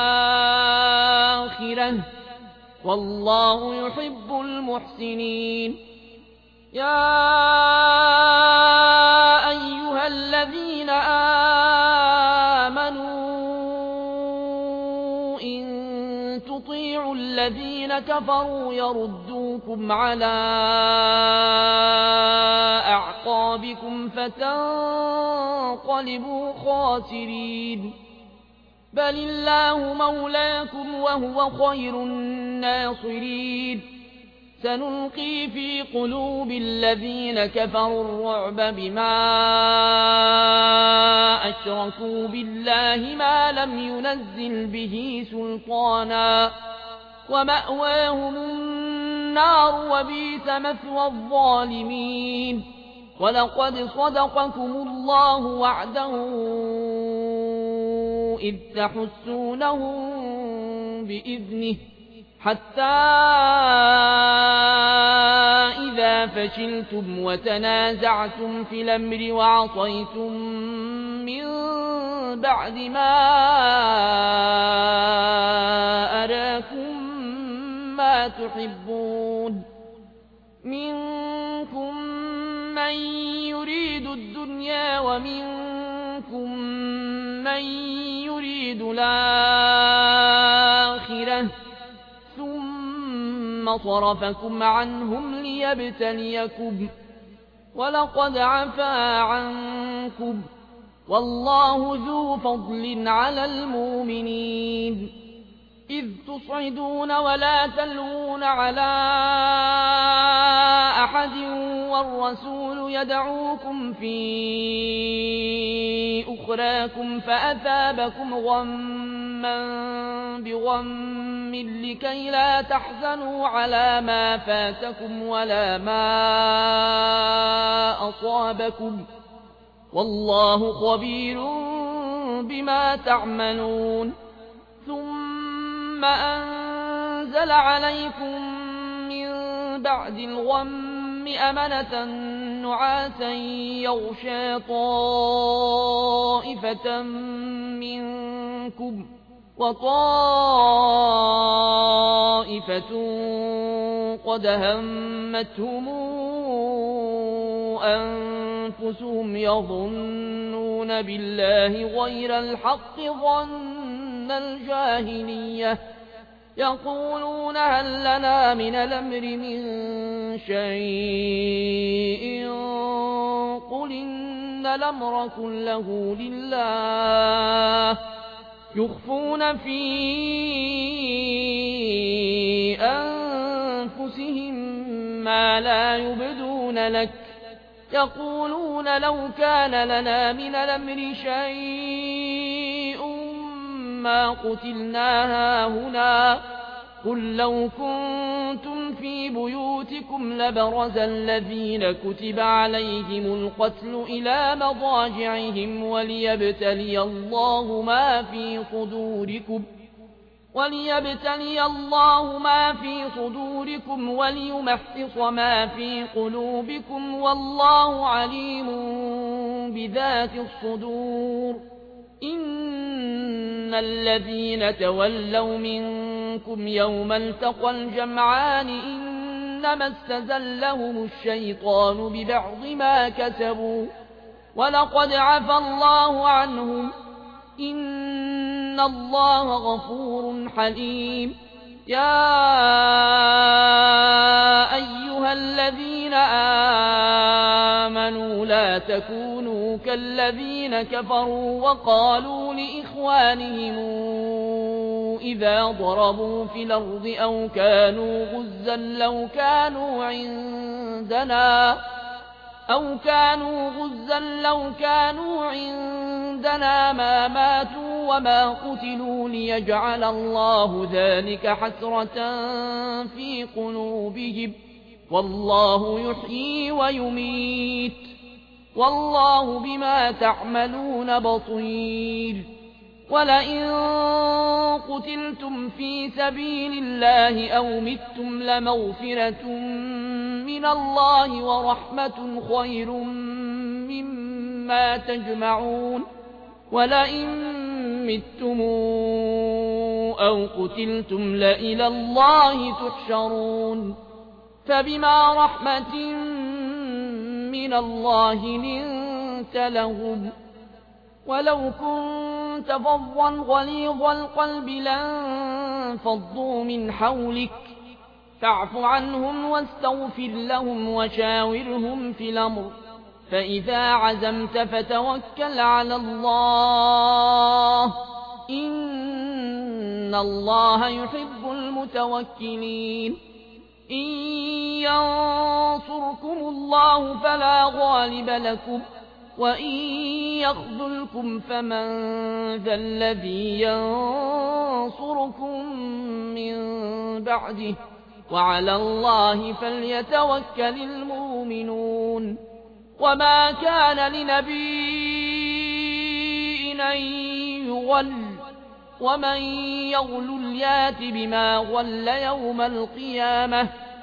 الآخرة والله يحب المحسنين يا أيها الذين آمنوا إن تطيعوا الذين كفروا يردوكم على أعقابكم فتنقلبوا خاسرين بل الله مولاكم وهو خير الناصرين سنلقي في قلوب الذين كفروا الرعب بما أشركوا بالله ما لم ينزل به سلطانا ومأواهم النار وبئس مثوى الظالمين ولقد صدقكم الله وعده إذ تحسونهم بإذنه حتى إذا فشلتم وتنازعتم في الأمر وعصيتم من بعد ما أراكم ما تحبون منكم من يريد الدنيا ومنكم من يريد الآخرة ثم صرفكم عنهم ليبتليكم ولقد عفا عنكم والله ذو فضل على المؤمنين إذ تصعدون ولا تلوون على أحد والرسول يدعوكم في أخراكم فأثابكم غما بغم لكي لا تحزنوا على ما فاتكم ولا ما أصابكم والله خبير بما تعملون ثم أنزل عليكم من بعد الغم أمنة نعاسا يغشى طائفة منكم وطائفة قد همتهم أنفسهم يظنون بالله غير الحق ظن الجاهلية يقولون هل لنا من الأمر من شيء قل إن الأمر كله لله يخفون في أنفسهم ما لا يبدون لك يقولون لو كان لنا من الأمر شيء ما قتلنا هاهنا قل لو كنتم في بيوتكم لبرز الذين كتب عليهم القتل إلى مضاجعهم وليبتلي الله ما في صدوركم وليبتلي الله ما في صدوركم وليمحص ما في قلوبكم والله عليم بذات الصدور إن الذين تولوا منكم يوم التقى الجمعان إنما استزلهم الشيطان ببعض ما كسبوا ولقد عفى الله عنهم إن الله غفور حليم يا أيها الذين آمنوا لا تكونوا كالذين كفروا وقالوا لإخوانهم إذا ضربوا في الأرض أو كانوا غزا لو كانوا عندنا أو كانوا غزا لو كانوا عندنا ما ماتوا وما قتلوا ليجعل الله ذلك حسرة في قلوبهم والله يحيي ويميت والله بما تعملون بصير ولئن قتلتم في سبيل الله أو متم لمغفرة من الله ورحمة خير مما تجمعون ولئن متم أو قتلتم لإلى الله تحشرون فبما رحمة من الله لنت لهم ولو كنت فظا غليظ القلب لانفضوا من حولك فاعف عنهم واستغفر لهم وشاورهم في الأمر فإذا عزمت فتوكل على الله إن الله يحب المتوكلين إن ينصركم الله فلا غالب لكم وإن يخذلكم فمن ذا الذي ينصركم من بعده وعلى الله فليتوكل المؤمنون وما كان لنبي أن يغل ومن يغل يات بما غل يوم القيامة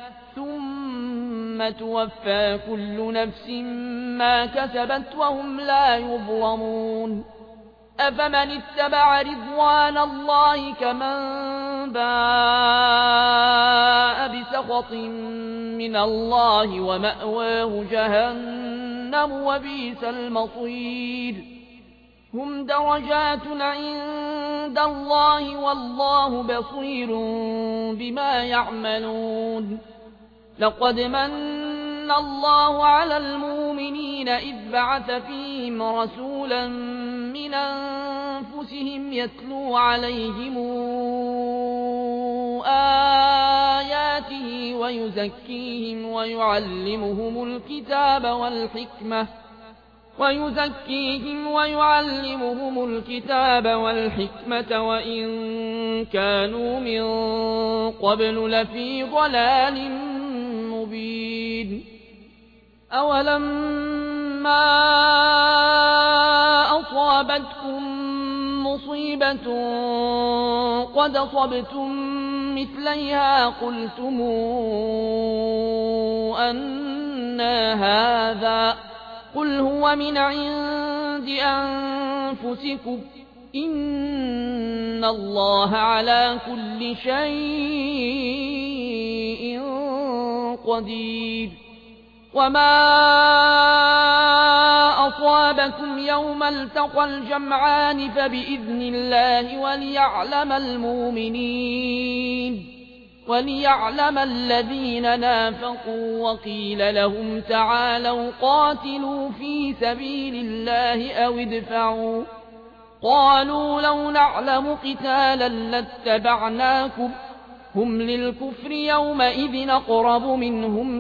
ثم توفى كل نفس ما كسبت وهم لا يظلمون أفمن اتبع رضوان الله كمن باء بسخط من الله ومأواه جهنم وبئس المصير هم درجات عند الله والله بصير بما يعملون لقد من الله على المؤمنين إذ بعث فيهم رسولا من أنفسهم يتلو عليهم آياته ويزكيهم ويعلمهم الكتاب والحكمة ويزكيهم ويعلمهم الكتاب والحكمة وإن كانوا من قبل لفي ضلال مبين. أولما أصابتكم مصيبة قد أصبتم مثليها قلتم أنى هذا قل هو من عند أنفسكم إن الله على كل شيء قدير. وما أصابكم يوم التقى الجمعان فبإذن الله وليعلم المؤمنين وليعلم الذين نافقوا. وقيل لهم تعالوا قاتلوا في سبيل الله أو ادفعوا قالوا لو نعلم قتالا لاتبعناكم هم للكفر يومئذ أقرب منهم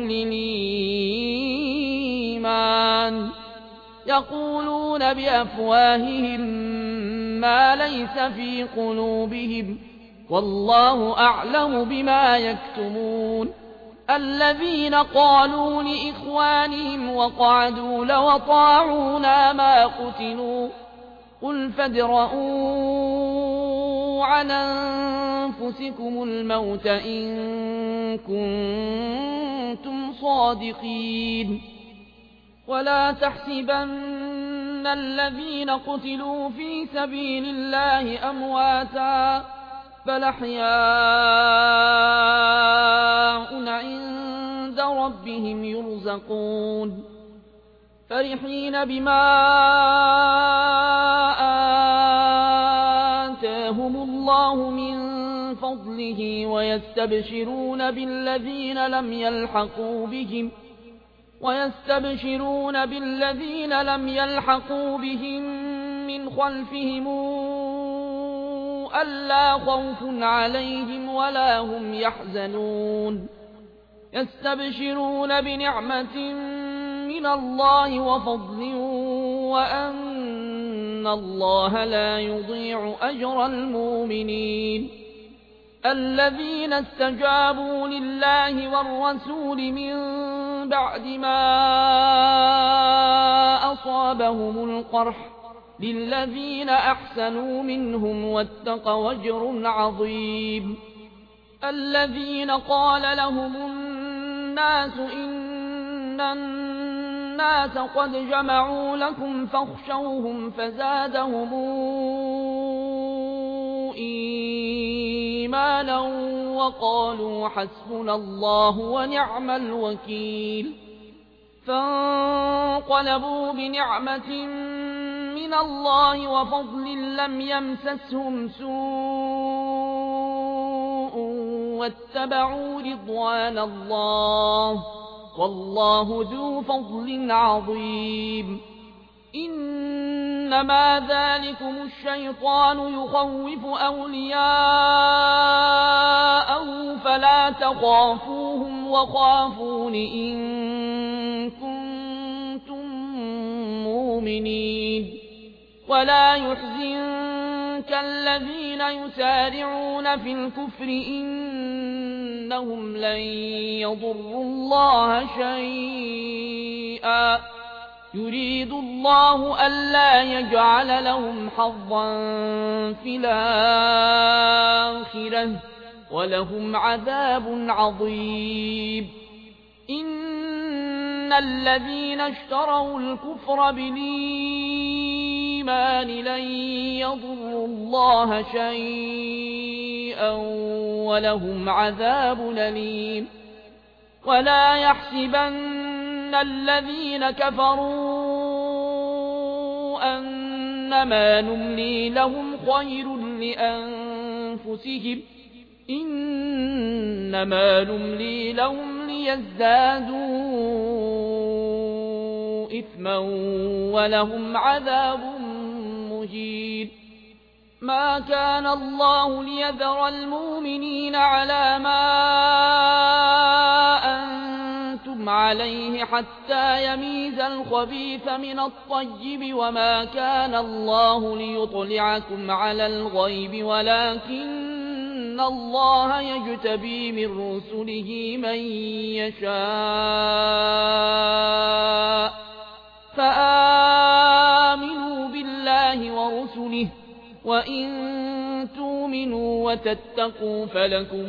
للإيمان يقولون بأفواههم ما ليس في قلوبهم والله أعلم بما يكتمون. الذين قالوا لإخوانهم وقعدوا لو أطاعونا ما قتلوا قل فادرءوا عن أنفسكم الموت إن كنتم صادقين. ولا تحسبن الذين قتلوا في سبيل الله أمواتا بل أحياء عند ربهم يرزقون فرحين بما آتاهم الله من فضله ويستبشرون بالذين لم يلحقوا بهم ويستبشرون بالذين لم يلحقوا بهم من خلفهم ألا خوف عليهم ولا هم يحزنون يستبشرون بنعمة من الله وفضل وأن الله لا يضيع أجر المؤمنين. الذين استجابوا لله والرسول من بعد ما أصابهم القرح للذين أحسنوا منهم واتقوا أجر عظيم. الذين قال لهم الناس إن الناس قد جمعوا لكم فاخشوهم فزادهم إيمانا وقالوا حسبنا الله ونعم الوكيل. فانقلبوا بنعمة من الله وفضل لم يمسسهم سوء واتبعوا رضوان الله والله ذو فضل عظيم. إنما ذلكم الشيطان يخوف أولياءه فلا تخافوهم وخافون إن كنتم مؤمنين. ولا يحزنك الذين يسارعون في الكفر إنهم لن يضروا الله شيئا يريد الله ألا يجعل لهم حظا في الآخرة ولهم عذاب عظيم. إن الذين اشتروا الكفر بالإيمان لن يضروا الله شيئا ولهم عذاب أليم. ولا يحسبن الذين كفروا أنما نملي لهم خير لأنفسهم إنما نملي لهم ليزدادوا إثما ولهم عذاب مهين. ما كان الله ليذر المؤمنين على ما أنتم عليه حتى يميز الخبيث من الطيب، وما كان الله ليطلعكم على الغيب ولكن الله يجتبي من رسله من يشاء، فآمنوا بالله ورسله، وإن تؤمنوا وتتقوا فلكم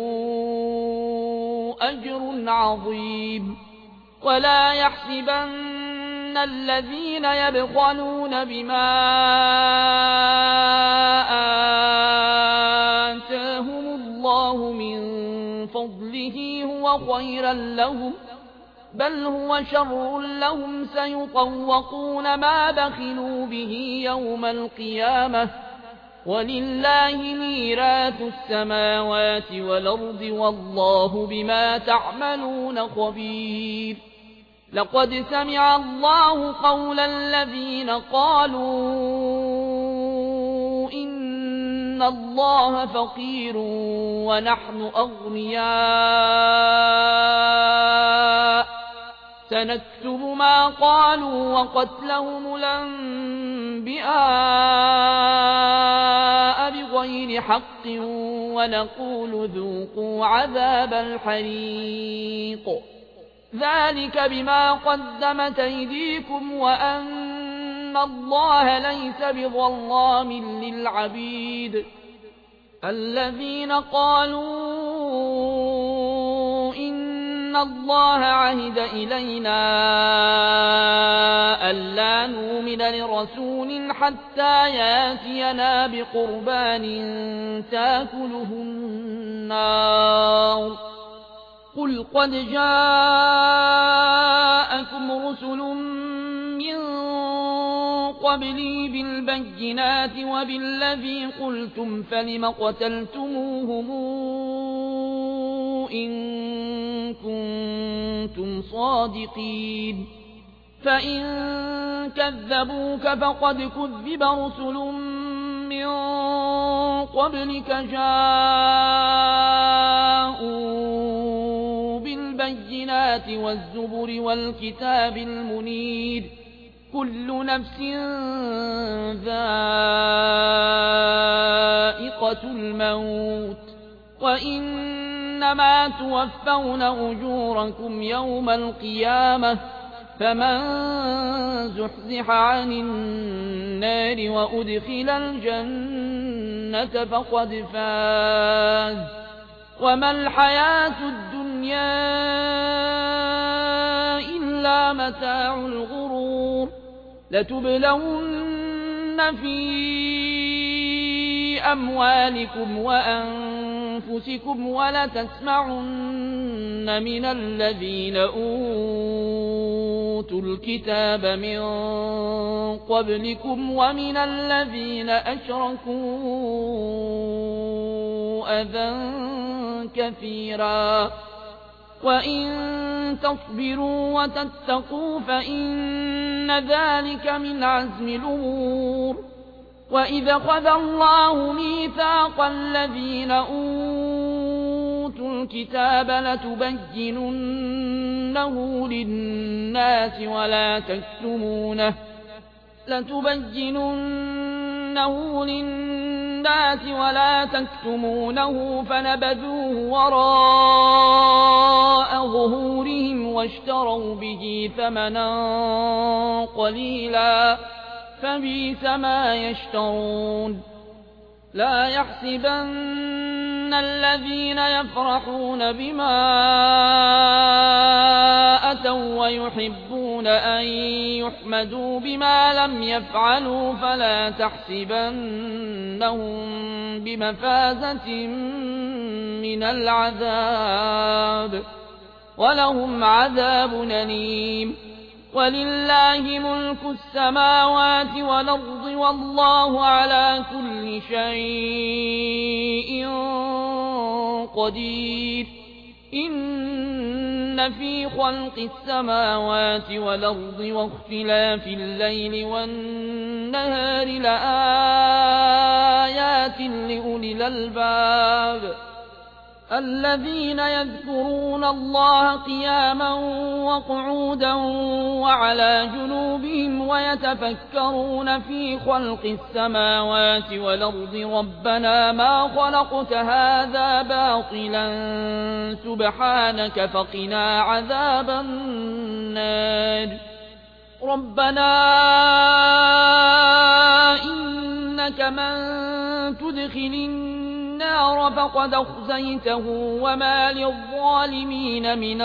أجر عظيم. ولا يحسبن الذين يبخلون بما آتاهم الله من فضله هو خيرا لهم، بل هو شر لهم، سيطوقون ما بخلوا به يوم القيامة، ولله ميراث السماوات والأرض والله بما تعملون خبير. لقد سمع الله قول الذين قالوا إن الله فقير ونحن أغنياء، سنكتب ما قالوا وقتلهم الأنبياء بغير حق ونقول ذوقوا عذاب الحريق، ذلك بما قدمت أيديكم وأن الله ليس بظلام للعبيد. الذين قالوا إن الله عهد إلينا ألا نؤمن لرسول حتى ياتينا بقربان تاكله النار، قل قد جاءكم رسل من قبلي بالبينات وبالذي قلتم فلم قتلتموهم إن كنتم صادقين، فإن كذبوك فقد كذب رسل من قبلك جاءوا بالبينات والزبر والكتاب المنير، كل نفس ذائقة الموت، وإنما توفون أجوركم يوم القيامة، فمن زحزح عن النار وأدخل الجنة فقد فاز، وما الحياة الدنيا إلا متاع الغرور. لتبلون في أموالكم وأنفسكم ولتسمعن من الذين أوتوا الكتاب من قبلكم ومن الذين أشركوا أذى كثيرا، وإن تصبروا وتتقوا فإن ذلك من عزم الأمور. وإذا خذ الله ميثاق الذين أوتوا الكتاب لتبيننه للناس ولا تكتمونه لتبيننه للناس ولا تكتمونه فنبذوه وراء ظهورهم واشتروا به ثمنا قليلا فبئس ما يشترون. لا يحسبن الذين يفرحون بما أتوا ويحبون أن يحمدوا بما لم يفعلوا فلا تحسبنهم بمفازة من العذاب، ولهم عذاب أليم. ولله ملك السماوات والأرض والله على كل شيء قدير. إن إن في خلق السماوات والأرض واختلاف الليل والنهار لآيات لأولي الألباب الذين يذكرون الله قياما وقعودا وعلى جنوبهم ويتفكرون في خلق السماوات والأرض ربنا ما خلقت هذا باطلا سبحانك فقنا عذاب النار ربنا إنك من تدخل النار فقد أخزيته وما للظالمين من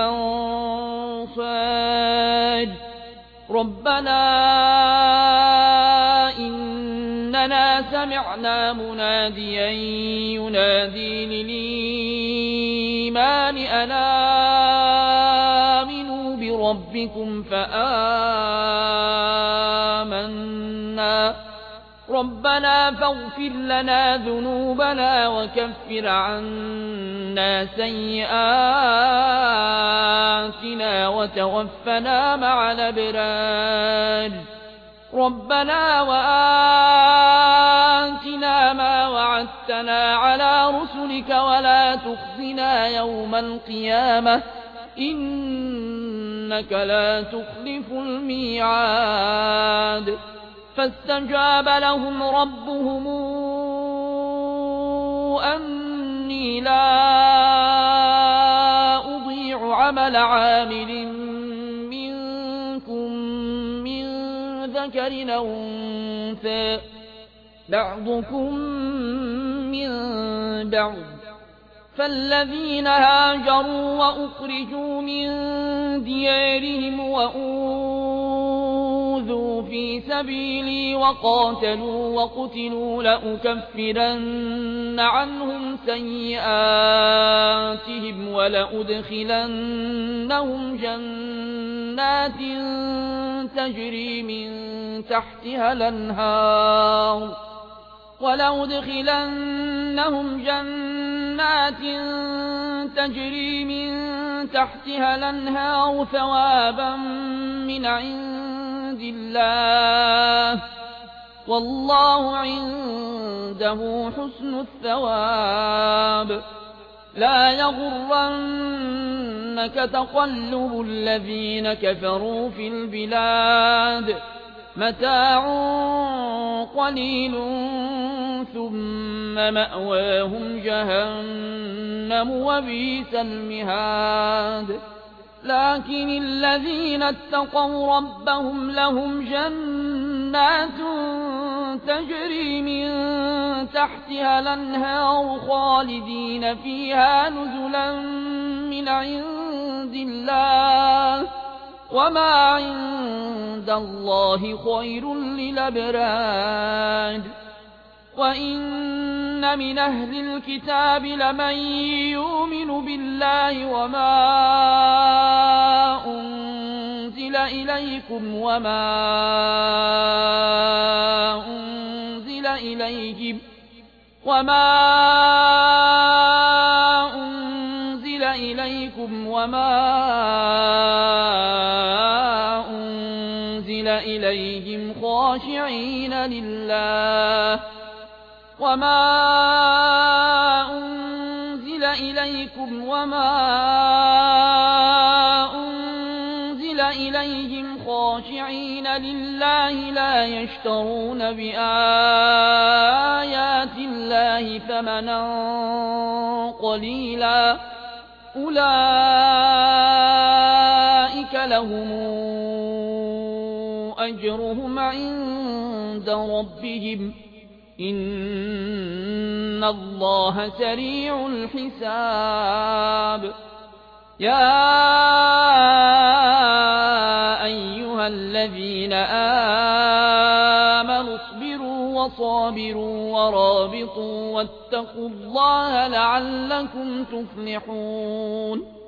أنصار ربنا إننا سمعنا مناديا ينادي للإيمان أن آمنوا بربكم فآمنا ربنا فاغفر لنا ذنوبنا وكفر عنا سيئاتنا وتوفنا مع الأبرار ربنا وآتنا ما وعدتنا على رسلك ولا تخزنا يوم القيامة إنك لا تخلف الميعاد فاستجاب لهم ربهم أني لا أضيع عمل عامل منكم من ذكر أو أنثى بعضكم من بعض فالذين هاجروا وأخرجوا من ديارهم وأوذوا في سبيلي وقاتلوا وقتلوا لأكفرن عنهم سيئاتهم ولأدخلنهم جنات تجري من تحتها الأنهار ولأدخلنهم جنات تجري من تحتها الأنهار ثوابا من عند الله والله عنده حسن الثواب لا يغرنك تقلب الذين كفروا في البلاد متاع قليل ثم مأواهم جهنم وبئس المهاد لكن الذين اتقوا ربهم لهم جنات تجري من تحتها الأنهار خالدين فيها نزلا من عند الله وما عند الله خير للأبرار وإن من أهل الكتاب لمن يؤمن بالله وما أنزل إليكم وما أنزل إليهم وما أنزل إليكم وما أنزل إليهم خاشعين لله وما أنزل إليكم وما أنزل إليهم خاشعين لله لا يشترون بآيات الله ثمنا قليلا أولئك لهم أجرهم عند ربهم إن الله سريع الحساب يا أيها الذين آمنوا اصبروا وصابروا ورابطوا واتقوا الله لعلكم تفلحون